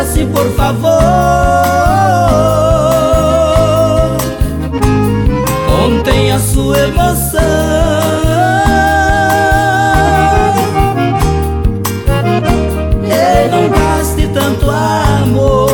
cesse, por favor. Contém a sua emoção e não gaste tanto amor.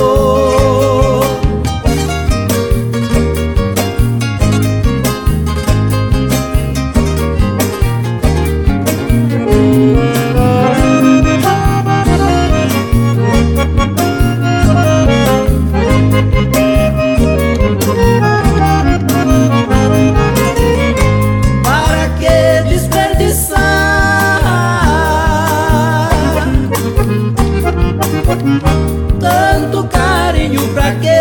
Tanto carinho pra quê?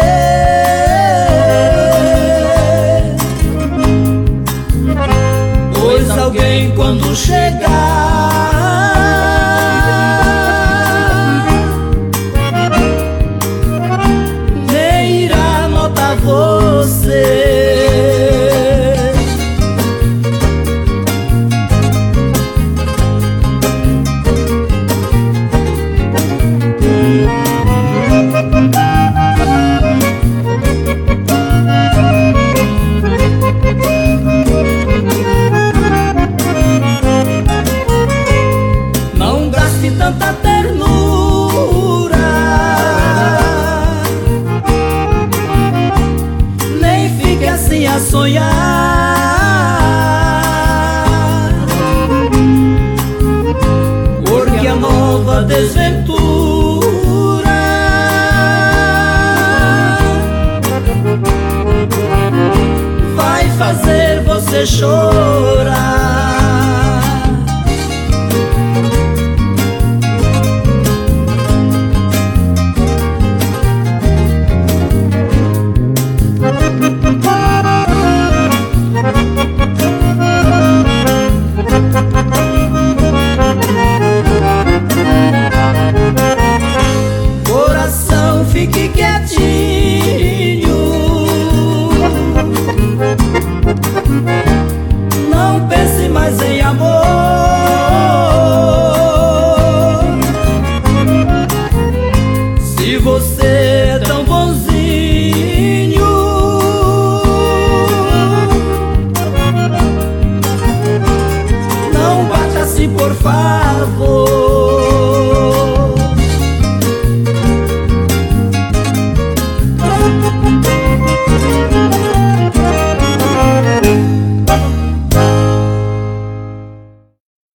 Pois alguém quando chegar nem irá notar você. Não gaste tanta ternura, nem fique assim a sonhar, porque a nova desventura vai fazer você chorar. Coração, fique quietinho, não pense mais em amor. Se você é tão bonzinho,